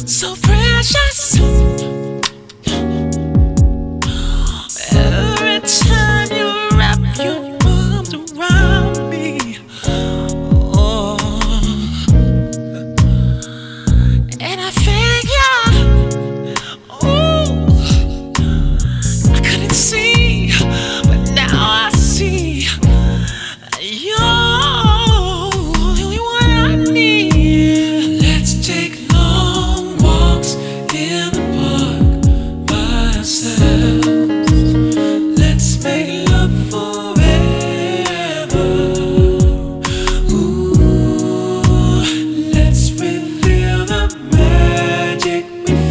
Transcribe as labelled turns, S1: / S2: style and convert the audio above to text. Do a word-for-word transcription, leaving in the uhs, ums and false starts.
S1: so precious. Every time you wrap your arms around me, oh, and I figure, oh, I couldn't see, but now I see you're the only one I need. Let's take long walks in the park by ourselves. Let's make love forever. Ooh, let's reveal the magic we